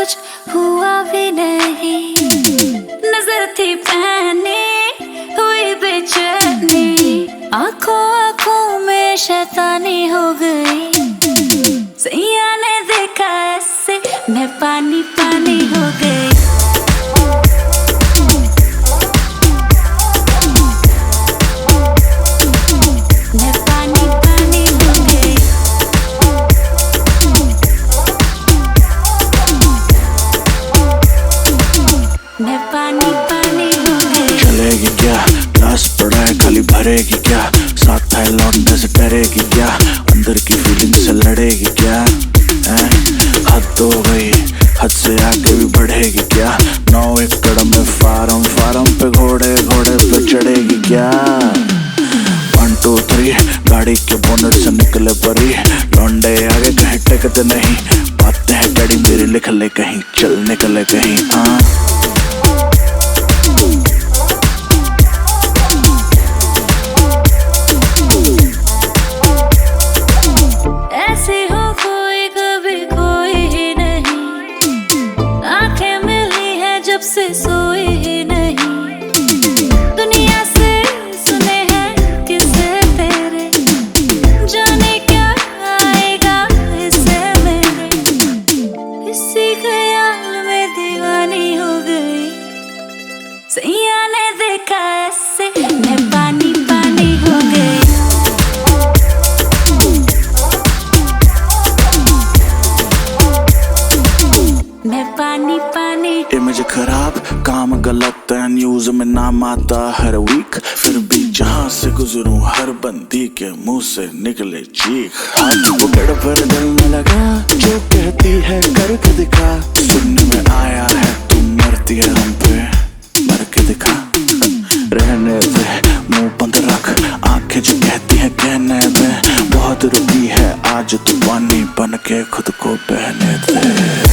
कुछ हुआ भी नहीं। नजर थी पहनी हुई बेचैनी, आंखों आंखों में शैतानी हो गई। सैया ने देखा ऐसे मैं पानी पानी हो गई। चलेगी क्या ग्लास पड़ा है खाली भरेगी क्या, साथ है लौटने से डरेगी क्या, अंदर की फीलिंग से लड़ेगी क्या। हद हो गई हद से आगे भी बढ़ेगी क्या, 9 एकड़ में फार्म पे घोड़े पे चढ़ेगी क्या। 1 2 3 गाड़ी के बोनट से निकले परी, लौंडे आगे कहीं टेकते नहीं, बातें हैं डैडी मेरी लिख ले कहीं, चल निकले कहीं। ऐसी हो कोई कभी कोई ही नहीं, आंखें मिली है जब से सोई ही नहीं। दुनिया से सुने हैं किस्से तेरे, जाने क्या आएगा इससे मेरे। इसी ख्याल में दीवानी हो गई। सैया ने देखा ऐसे मैं पानी पानी हो गई। मैं पानी पानी। इमेज खराब काम गलत है, न्यूज में नाम आता हर वीक, फिर भी जहां से गुजरूं हर बंदी के मुंह से निकले चीख। वो गड़बड़ दिल में लगा जो कहती है करके दिखा, सुनने में आया है तू मरती है हम पे, मर के दिखा। रहने दे मुंह बंद रख, आंखें जो कहती है कहने दे, बहुत रुकी है आज तू पानी बन के खुद को बहने दे।